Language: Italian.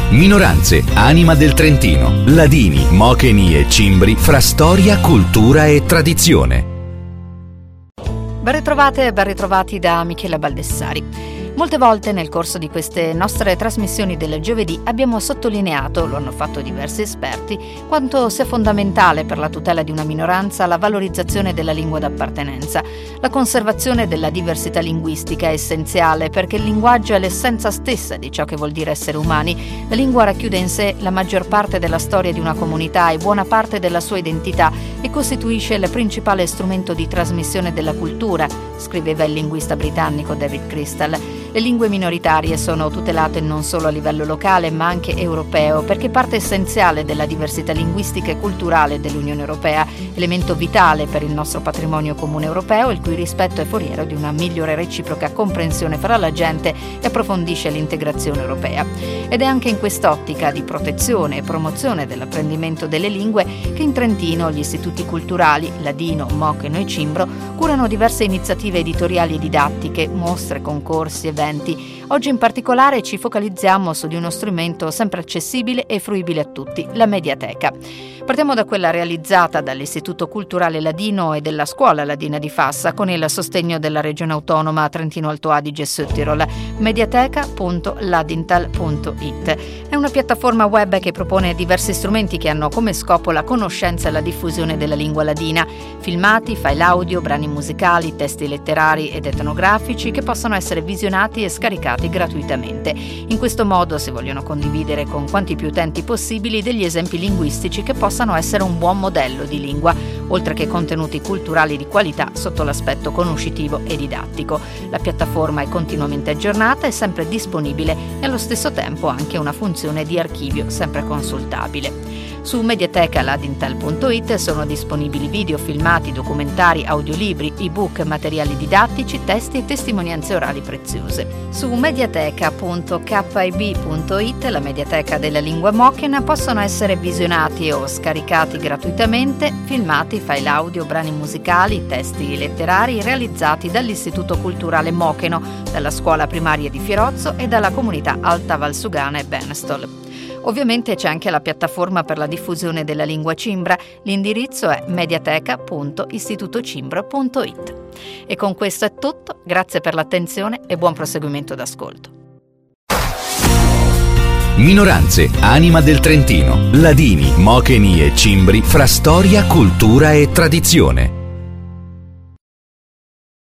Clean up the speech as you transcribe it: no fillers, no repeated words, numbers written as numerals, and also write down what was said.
Minoranze, anima del Trentino, ladini, mocheni e cimbri fra storia, cultura e tradizione. Ben ritrovate e ben ritrovati da Michela Baldessari. Molte volte nel corso di queste nostre trasmissioni del giovedì abbiamo sottolineato, lo hanno fatto diversi esperti, quanto sia fondamentale per la tutela di una minoranza la valorizzazione della lingua d'appartenenza. La conservazione della diversità linguistica è essenziale perché il linguaggio è l'essenza stessa di ciò che vuol dire essere umani. La lingua racchiude in sé la maggior parte della storia di una comunità e buona parte della sua identità e costituisce il principale strumento di trasmissione della cultura, scriveva il linguista britannico David Crystal. Le lingue minoritarie sono tutelate non solo a livello locale ma anche europeo perché parte essenziale della diversità linguistica e culturale dell'Unione Europea, elemento vitale per il nostro patrimonio comune europeo, il cui rispetto è foriero di una migliore reciproca comprensione fra la gente e approfondisce l'integrazione europea. Ed è anche in quest'ottica di protezione e promozione dell'apprendimento delle lingue che in Trentino gli istituti culturali, ladino, mocheno e cimbro, curano diverse iniziative editoriali e didattiche, mostre, concorsi, eventi. Oggi in particolare ci focalizziamo su di uno strumento sempre accessibile e fruibile a tutti, la Mediateca. Partiamo da quella realizzata dall'Istituto Culturale Ladino e della Scuola Ladina di Fassa con il sostegno della Regione Autonoma Trentino-Alto Adige-Südtirol, mediateca.ladintal.it. È una piattaforma web che propone diversi strumenti che hanno come scopo la conoscenza e la diffusione della lingua ladina, filmati, file audio, brani musicali, testi letterari ed etnografici che possono essere visionati e scaricati gratuitamente. In questo modo si vogliono condividere con quanti più utenti possibili degli esempi linguistici che possano essere un buon modello di lingua, oltre che contenuti culturali di qualità sotto l'aspetto conoscitivo e didattico. La piattaforma è continuamente aggiornata e sempre disponibile e allo stesso tempo anche una funzione di archivio sempre consultabile. Su mediateca.ladintal.it sono disponibili video, filmati, documentari, audiolibri, ebook, materiali didattici, testi e testimonianze orali preziose. Su mediateca.kib.it, la mediateca della lingua mochena, possono essere visionati o scaricati gratuitamente filmati, file audio, brani musicali, testi letterari realizzati dall'Istituto Culturale Mocheno, dalla scuola primaria di Fierozzo e dalla comunità Alta Valsugana e Benestol. Ovviamente c'è anche la piattaforma per la diffusione della lingua cimbra, l'indirizzo è mediateca.istitutocimbro.it. E con questo è tutto, grazie per l'attenzione e buon proseguimento d'ascolto. Minoranze, anima del Trentino, ladini, mocheni e cimbri fra storia, cultura e tradizione.